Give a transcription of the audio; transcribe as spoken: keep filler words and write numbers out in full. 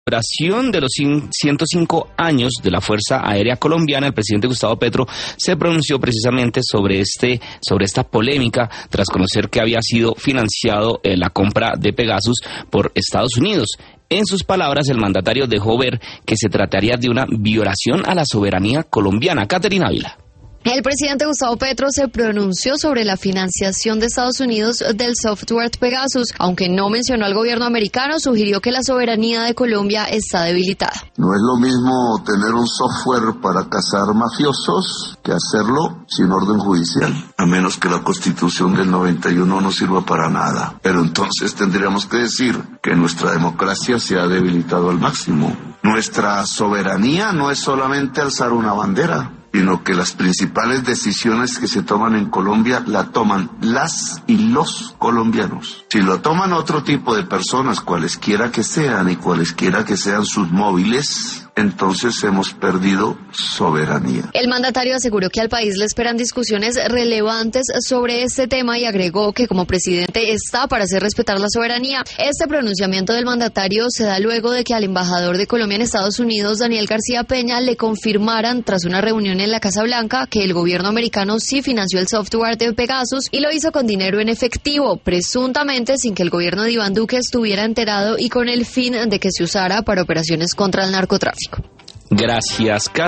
celebración de los ciento cinco años de la Fuerza Aérea Colombiana, el presidente Gustavo Petro se pronunció precisamente sobre este sobre esta polémica tras conocer que había sido financiado eh, la compra de Pegasus por Estados Unidos. En sus palabras, el mandatario dejó ver que se trataría de una violación a la soberanía colombiana. Caterina Ávila. El presidente Gustavo Petro se pronunció sobre la financiación de Estados Unidos del software Pegasus. Aunque no mencionó al gobierno americano, sugirió que la soberanía de Colombia está debilitada. No es lo mismo tener un software para cazar mafiosos que hacerlo sin orden judicial, a menos que la Constitución del noventa y uno no sirva para nada. Pero entonces tendríamos que decir que nuestra democracia se ha debilitado al máximo. Nuestra soberanía no es solamente alzar una bandera, sino que las principales decisiones que se toman en Colombia la toman las y los colombianos. Si lo toman otro tipo de personas, cualesquiera que sean y cualesquiera que sean sus móviles, entonces hemos perdido soberanía. El mandatario aseguró que al país le esperan discusiones relevantes sobre este tema y agregó que como presidente está para hacer respetar la soberanía. Este pronunciamiento del mandatario se da luego de que al embajador de Colombia en Estados Unidos, Daniel García Peña, le confirmaran tras una reunión en la Casa Blanca que el gobierno americano sí financió el software de Pegasus y lo hizo con dinero en efectivo, presuntamente sin que el gobierno de Iván Duque estuviera enterado y con el fin de que se usara para operaciones contra el narcotráfico. Gracias,